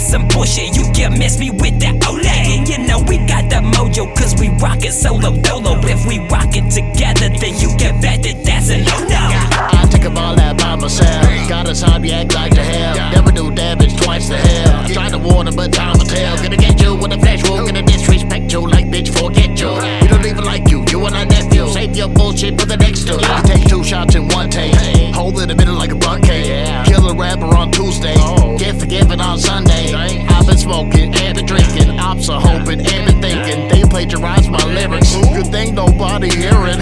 with some bullshit, you can miss me with that Olay. And you know we got that mojo, cause we rockin' solo dolo. If we rockin' together, then you can bet that that's a no-no. I take a ball out by myself. Got a time, you act like the hell. Never do damage twice to hell. I tried to warn him, but time will tell. Gonna get you with a flash wound. Gonna disrespect you like bitch, forget you. We don't even like you, you and our nephew. Save your bullshit for the next two. You take 2 shots in one take. Hold in the middle like a bucket. Kill a rapper on Tuesday. Get forgiven on Sunday. I've been smoking and been drinking. Ops are hoping and been thinking. They plagiarize my lyrics. Good thing nobody hearing.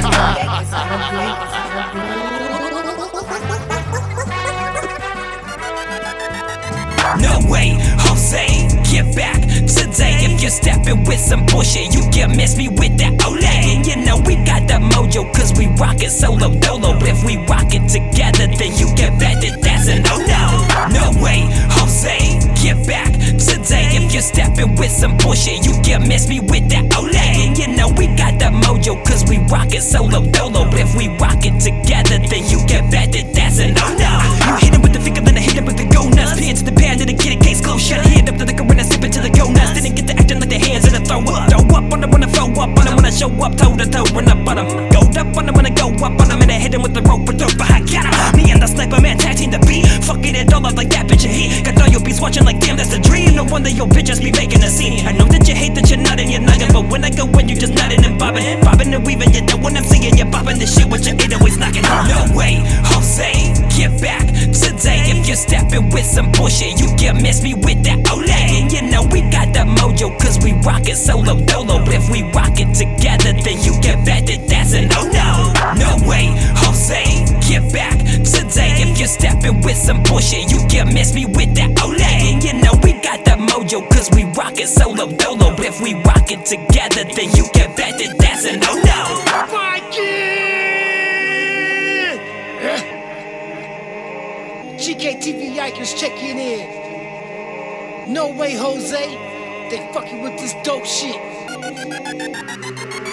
No way, Jose, get back today. If you're stepping with some bullshit, you can miss me with that Olay. And you know we got that mojo, cause we rockin' solo dolo. If we rockin' together, then you can bet that that's a no-no. No way, Jose, get back today. If you're stepping with some bullshit, you can miss me with that Olay. And you know we got that mojo, cause we rockin' solo dolo. If we rockin' together, then you can bet that that's a no-no. You hit him with the finger, then I hit him with the go nuts. Pan to the pan, then I get a case closed shut. Hand up to the car and I sip into the go nuts. Didn't get to acting like the hands and I throw up. Throw up on them when I throw up on them when I show up toe to toe when I butt them. Go up on them when I go up on them and I hit him with the rope and throw. But I got him. Me and the sniper man tag team the beat. Fucking it all up like that bitch of heat. Got all your beats watching like damn that's a dream. No wonder your bitches be making a scene. I know that you hate that you're not in your nugget, but when I go in you just nodding and bobbing. Bobbing and weaving, you know when I'm singing you're bobbing the shit with your 808s knocking. No way, Jose, get back today. If you're stepping with some bullshit, you can miss me with that Olay. And you know we got that mojo, cause we rockin' solo dolo. If we rockin' together, then you can bet that that's a no-no. No way, Jose, get back today. If you're stepping with some bullshit, you can miss me with that Olay. And you know we got that mojo, cause we rockin' solo dolo. If we rockin' together, then you can bet that that's a no-no. GKTV Yikers checking in. No way, Jose. They fucking with this dope shit.